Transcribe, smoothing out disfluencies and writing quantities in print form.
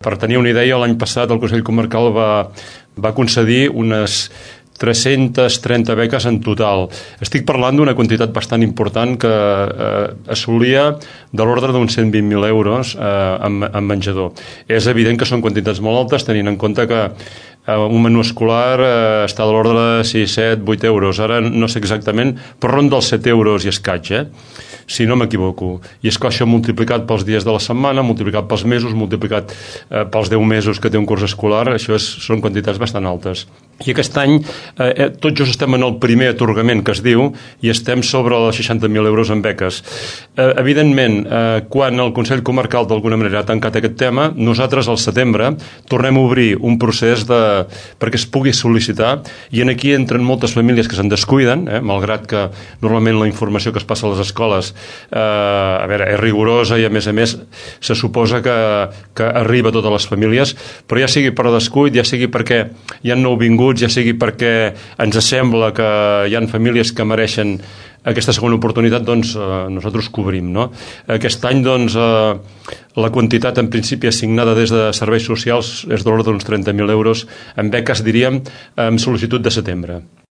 Per tenir una idea, l'any passat el Consell Comarcal va concedir unes 330 beques en total. Estic parlant d'una quantitat bastant important que assolia de l'ordre d'uns 120.000 euros en menjador. És evident que són quantitats molt altes, tenint en compte que un menú escolar està de l'ordre de 6, 7, 8 euros. Ara no sé exactament, però ronda els 7 euros i escaig, si no m'equivoco. I és que això multiplicat pels dies de la setmana, multiplicat pels mesos, multiplicat pels 10 mesos que té un curs escolar, això són quantitats bastant altes. I aquest any tot just estem en el primer atorgament que es diu i estem sobre els 60.000 euros en beques. Evidentment, quan el Consell Comarcal d'alguna manera ha tancat aquest tema, nosaltres al setembre tornem a obrir un procés perquè es pugui sol·licitar, i aquí entren moltes famílies que se'n descuiden, malgrat que normalment la informació que es passa a les escoles és rigorosa i a més se suposa que arriba a totes les famílies, però ja sigui per descuit, ja sigui perquè hi ha nouvinguts, ja sigui perquè ens sembla que hi ha famílies que mereixen aquesta segona oportunitat, doncs nosaltres cobrim, no? Aquest any, doncs, la quantitat en principi assignada des de serveis socials és de l'ordre d'uns 30.000 euros en beques, diríem, amb sol·licitud de setembre.